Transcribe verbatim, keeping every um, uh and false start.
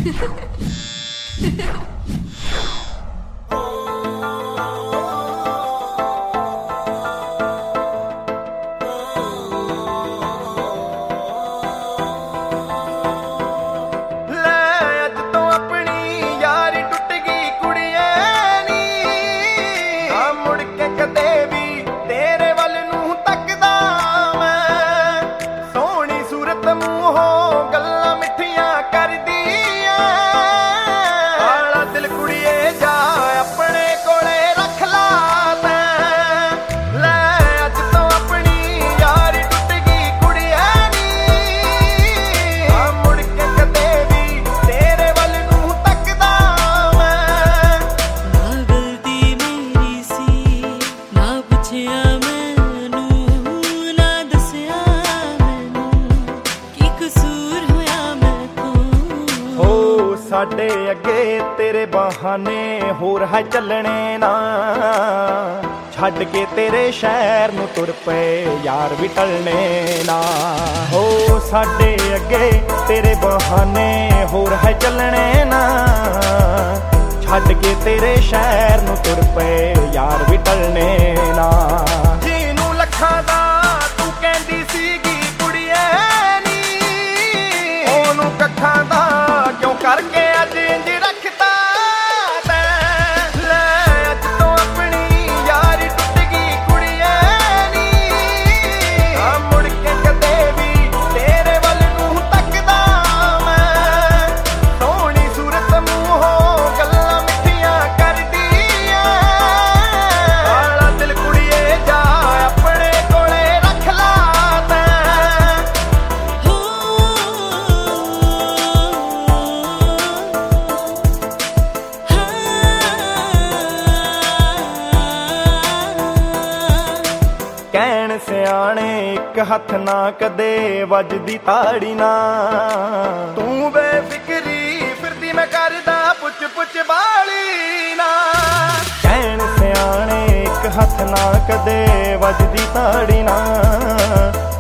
ਸਾਡੇ ਅੱਗੇ ਤੇਰੇ ਬਹਾਨੇ ਹੋਰ ਹੈ ਚੱਲਣੇ ਨਾ, ਛੱਡ ਕੇ ਤੇਰੇ ਸ਼ਹਿਰ ਨੂੰ ਤੁਰ ਪਏ ਯਾਰ ਵੀ ਟਲਣੇ ਨਾ। ਹੋ ਸਾਡੇ ਅੱਗੇ ਤੇਰੇ ਬਹਾਨੇ ਹੋਰ ਹੈ ਚੱਲਣੇ ਨਾ, ਛੱਡ ਕੇ ਤੇਰੇ ਸ਼ਹਿਰ ਨੂੰ ਤੁਰ ਪਏ ਯਾਰ ਵੀ ਟਲਣੇ ਨਾ। ਜਿਹਨੂੰ ਲੱਖਾਂ ਦਾ ਤੂੰ ਕਹਿੰਦੀ ਸੀਗੀ ਕੁੜੀਏ ਨੀ, ਉਹਨੂੰ ਕੱਖਾਂ ਦਾ ਕਿਉਂ ਕਰਕੇ ਅੱਜ ਇੰਝ ਰੱਖਤਾ ਤੈਂ। ਲੈ ਅੱਜ ਤੋਂ ਆਪਣੀ ਯਾਰੀ ਟੁੱਟ ਗਈ ਕੁੜੀਏ ਨੀ, ਆ ਮੁੜ ਕੇ ਕਦੇ ਵੀ ਤੇਰੇ ਵੱਲ ਨੂੰ ਤੱਕਦਾ ਮੈਂ। ਸੋਹਣੀ ਸੂਰਤ ਮੂੰਹੋਂ ਗੱਲਾਂ ਮਿੱਠੀਆਂ ਕਰਦੀ ਐ, ਵਾਲਾ ਦਿਲ ਕੁੜੀਏ ਜਾ ਆਪਣੇ ਕੋਲੇ ਰੱਖ ਲਾ ਤੈਂ। ਕਹਿਣ ਸਿਆਣੇ ਇੱਕ ਹੱਥ ਨਾ ਕਦੇ ਵੱਜਦੀ ਤਾੜੀ ਨਾ, ਤੂੰ ਬੇਫਿਕਰੀ ਫਿਰਦੀ ਮੈਂ ਕਰਦਾ ਪੁੱਛ ਪੁੱਛ ਬਾਲੀ ਨਾ। ਕਹਿਣ ਸਿਆਣੇ ਇੱਕ ਹੱਥ ਨਾ ਕਦੇ ਵੱਜਦੀ ਤਾੜੀ ਨਾ,